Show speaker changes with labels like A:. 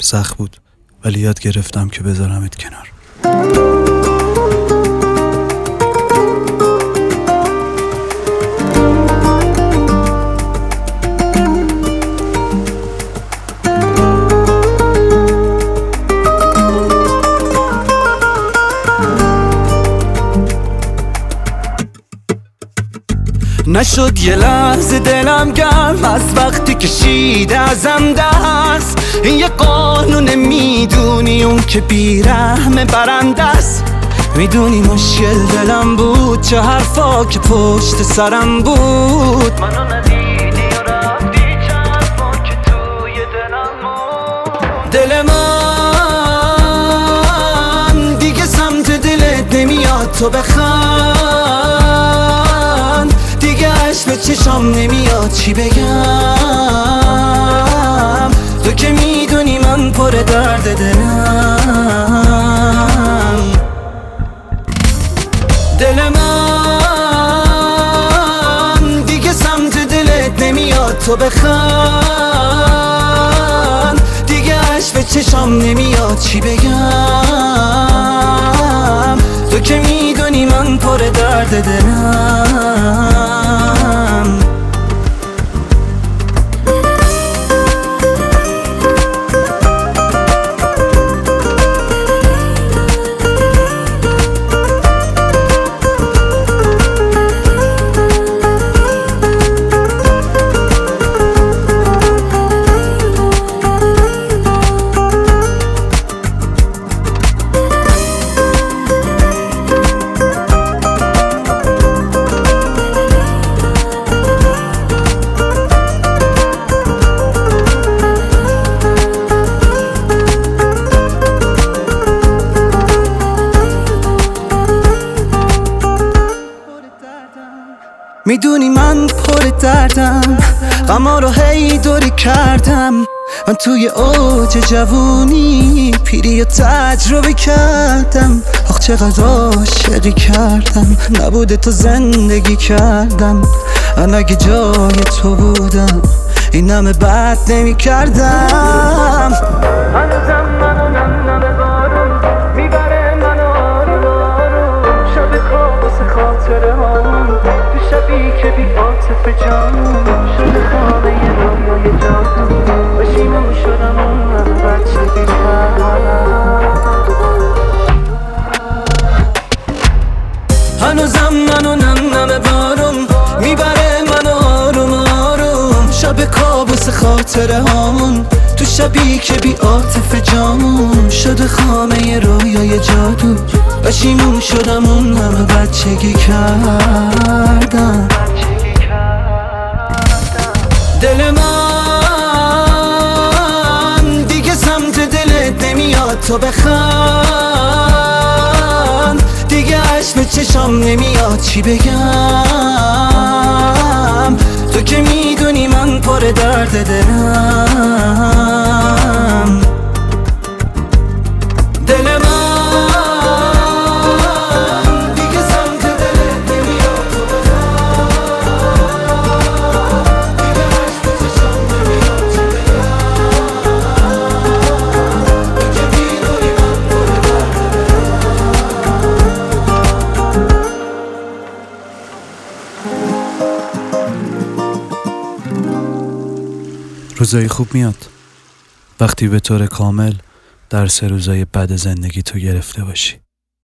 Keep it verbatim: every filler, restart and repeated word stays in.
A: سخت بود، ولی یاد گرفتم که بذارمت کنار.
B: نشد یه لحظه دلم گرم از وقتی کشیده ازم دست. این یه قانون، میدونی اون که بیرحم برنده است. میدونی مشکل دلم بود، چه حرفا که پشت سرم بود. منو ندیدی و رفتی، چه حرفا که توی دلم بود. دل من دیگه سمت دلت نمیاد تو بخند، به چشام نمیاد چی بگم. تو که میدونی من پر درد دلم. دل من دیگه سمت دلت نمیاد تو بخند، دیگه عشق به چشام نمیاد چی بگم. تو که میدونی من پر درد دلم. میدونی من پر دردم، غما رو هی دوری کردم. من توی اوج جوونی پیری رو تجربه کردم. آخ چقدر عاشقی کردم، نبوده تو زندگی کردم. من اگه جای تو بودم این همه بد نمی کردم. هنوزم منو نم بارون میبره منو آروم آروم. شب کابوس خاطره هامون تو شبی که بی عاطف جامون شده خانه یه رویای جادو. بشیمون شدم اون من بچه بیتر. هنوزم منو نم نم بارون میبره منو آروم آروم. شب کابوس خاطره هامون تو شبی که بی عاطف جامون شده خامه ی رویای جادو. بشیمون شدم اون همه بچگی کردم. دل من دیگه سمت دلت نمیاد تو بخند، دیگه عشق به چشام نمیاد چی بگم. تو که میدونی من پر درد دلم. دل من دیگه سمت دلت نمیاد تو بخند، دیگه عشق به چشام نمیاد چی بگم. تو که میدونی من پر درد دلم.
A: روزای خوب میاد وقتی به طور کامل درس روزای بد زندگی تو گرفته باشی.